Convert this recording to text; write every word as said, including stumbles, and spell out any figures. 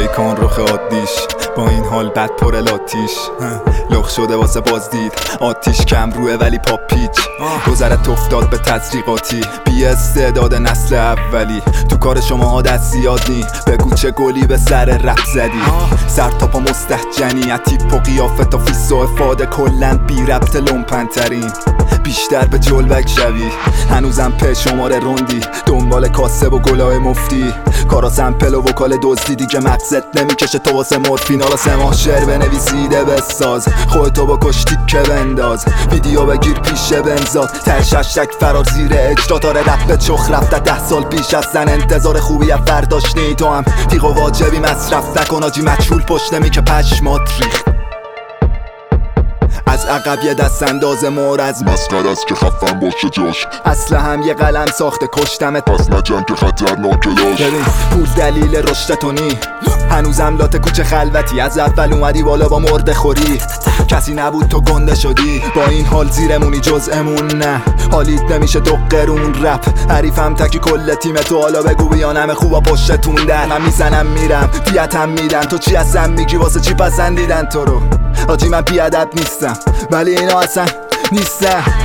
پیکان رخ عادیش با این حال بد پر لاتیش لخ شده واسه بازدید آتیش کم روه ولی پاپیچ گذرت افتاد به تزریقاتی بی استعداد نسل اولی تو کار شما ها دست زیاد نی بگو چه گلی به سر رپ زدی سر تا پا مستهجنی اتیپ و قیافت و فیس و افاده کلن بی ربط لومپن ترین بیشتر به جلوک شوی هنوزم په شماره روندی دنبال کاسب و گلاه مفتی کارا سمپل و وکال دزدی دیگه مقصد نمیکشه تو واسه مورفین حالا سه ماه شعر بنویسیده بساز خودتو با کشتی که بنداز ویدیو بگیر پیش بنزاد ترششک فرار زیر اجرا داره رپ چخ رفته ده سال پیش از زن انتظار خوبی فرداش نی تو هم تیغ و واجبی مصرف نکن آجی مجهول پشت نمی که پشمات ریخت از عقب یه دست انداز مرز مسخره است که خفن باشه جاش اصلا هم یه قلم ساخته کشتمت پس نه جنگ خطرناکه داشت ببین پول دلیل رشدتونی هنوزم لات کوچه خلوتی از اول اومدی بالا با مرده خوری کسی نبود تو گنده شدی با این حال زیرمونی جزءمون نه حالیت نمیشه دو قرون رپ حریفم تکی کل تیم تو حالا بگو بیانم خوبا پشتتون در من میزنم میرم دیتم میدن تو چی هستم میگی واسه چی پسندیدن تو رو آجی من بیادب نیستم ولی اینا اصلا نیستم